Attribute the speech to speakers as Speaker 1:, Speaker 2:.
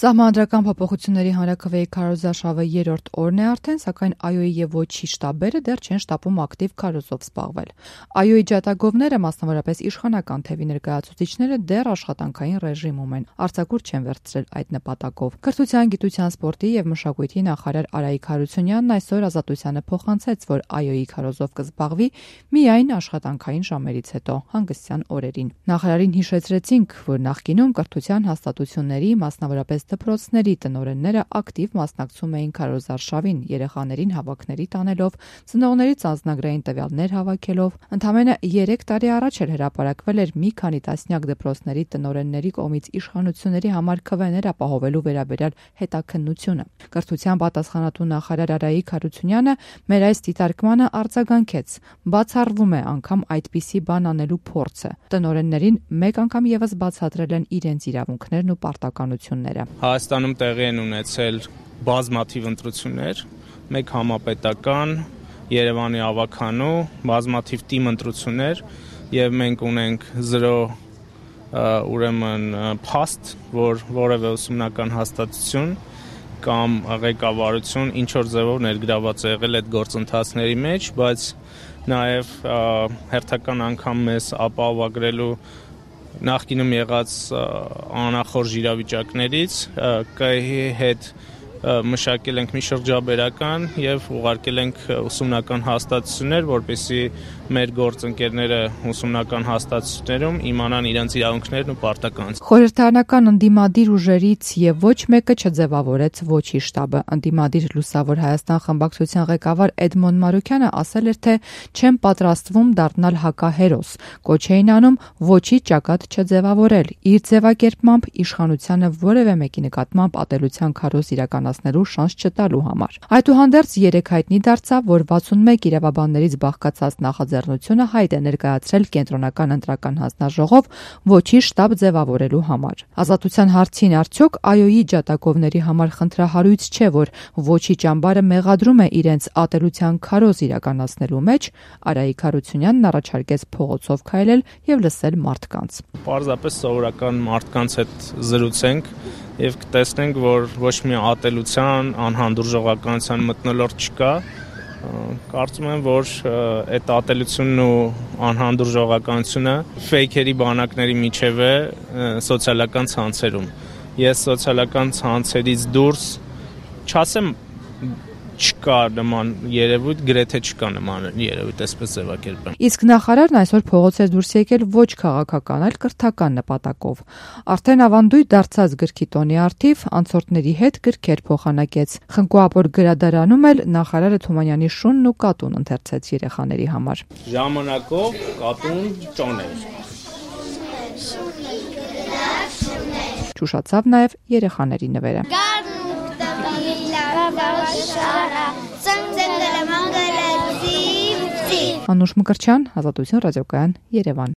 Speaker 1: Սահմանադրական փոփոխությունների հանրաքվեի քարոզարշավը 3-րդ օրն է արդեն, սակայն ԱՅՈ-ի եւ ՈՉԻ շտաբերը դեռ չեն շտապում ակտիվ քարոզով զբաղվել։ ԱՅՈ-ի ջատագովները, մասնավորապես իշխանական թևի ներկայացուցիչները, դեռ աշխատանքային ռեժիմում են, արձակուրդ չեն վերցրել այդ նպատակով։ Կրթության, գիտության, սպորտի եւ մշակույթի նախարար Արայիկ Հարությունյանն այսօր Ազատությանը փոխանցեց, որ ԱՅՈ-ի քարոզով կզբաղվի միայն աշխատանքային ժամերից հետո, հանգստյան օրերին։ Նախարարին հիշեցրեցինք, որ նախկինում կրթության հաստատությունների, մասնավորապես դպրոցների տնօրենները ակտիվ մասնակցում էին քարոզարշավին, երեխաներին հավաքների տանելով, ծնողներից անձնագրային տվյալներ հավաքելով։ Ընդամենը 3 տարի առաջ էլ հրապարակվել էր մի քանի տասնյակ դպրոցների տնօրենների կողմից իշխանությունների համար քվեներ ապահովելու վերաբերյալ հետաքննությունը։ Կրթության պատասխանատու նախարար Արայիկ Հարությունյանը մեր այս դիտարկմանը արձագանքեց. բացառվում է անգամ այդպիսի բան անելու փորձը։ Տնօրեններին մեկ անգամ եւս բացատրել են իրենց իրավունքներն ու պարտականությունները։
Speaker 2: Հայաստանում տեղի են ունեցել բազմաթիվ ընտրություններ, մեկ համապետական, Երևանի ավագանու, բազմաթիվ թիմ ընտրություններ եւ մենք ունենք 0 ուրեմն փաստ, որ որևէ ուսումնական հաստատություն կամ ղեկավարություն ինչ որ ձևով ներգրաված է եղել այդ գործընթացների մեջ, բայց նաեւ հերթական անգամ մեզ ապահովագրելու նախկինում եղած անախորժ իրավիճակներից ԿԸՀ-ի հետ մշակել ենք մի շրջաբերական եւ ուղարկել ենք ուսումնական հաստատություններ, որպեսզի մեր գործընկերները ուսումնական հաստատություններում իմանան իրենց իրավունքներն ու պարտականությունները։
Speaker 1: Խորհրդարանական ընդդիմադիր ուժերից եւ ոչ մեկը չձևավորեց ՈՉԻ շտաբը։ Ընդդիմադիր Լուսավոր Հայաստան խմբակցության ղեկավար Էդմոն Մարուքյանը ասել էր, թե չեն պատրաստվում դառնալ հակահերոս։ Կոչ էին անում ՈՉԻ ճակատ չձևավորել, իր ձևակերպմամբ իշխանությանը որևէ մեկի նկատմամբ ատելության քարոզ իրականացնելու շանս չտալու համար։ Այդուհանդերձ երեկ հայտնի դարձավ, որ 61 իրավաբաններից բաղկացած նախաձեռնությունը հայտ է ներկայացրել կենտրոնական ընտրական հանձնաժողով ՈՉԻ շտաբ ձևավորելու համար։ Ազատության հարցին արդյոք ԱՅՈ-ի ջատագովների համար խնդրահարույց չէ, որ ՈՉԻ ճամբարը մեղադրում է իրենց ատելության քարոզ իրականացնելու մեջ, Արայիկ Հարությունյանն առաջարկեց փողոցով քայլել եւ լսել մարդկանց։
Speaker 2: Պարզապես սովորական մարդկանց հետ զրուցենք եւ կտեսնենք, որ ոչ մի ատելության, անհանդուրժողականության մթնոլորտ չկա։ Կարծում եմ, որ այդ ատելությունն ու անհանդուրժողականությունը ֆեյքերի բանակների միջև է սոցիալական ցանցերում։ Ես սոցիալական ցանցերից դուրս չասեմ չկա նման երևույթ, գրեթե չկա նման երևույթ, այսպես ձևակերպեմ։
Speaker 1: Իսկ նախարարն այսօր փողոց է դուրս եկել ոչ քաղաքական, այլ կրթական նպատակով։ Արդեն ավանդույթ դարձած գրքի տոնի առթիվ անցորդների հետ գրքեր փոխանակեց։ Խնկո-Ապոր գրադարանում էլ նախարարը Թումանյանի շունն ու կատուն ընթերցեց երեխաների համար։
Speaker 2: Ժամանակով կատուն ճոներ։
Speaker 1: Ճուշացավ նաև երեխաների նվերը։ Անուշ Մկրտչյան, Ազատություն ռադիոկայան, Երևան։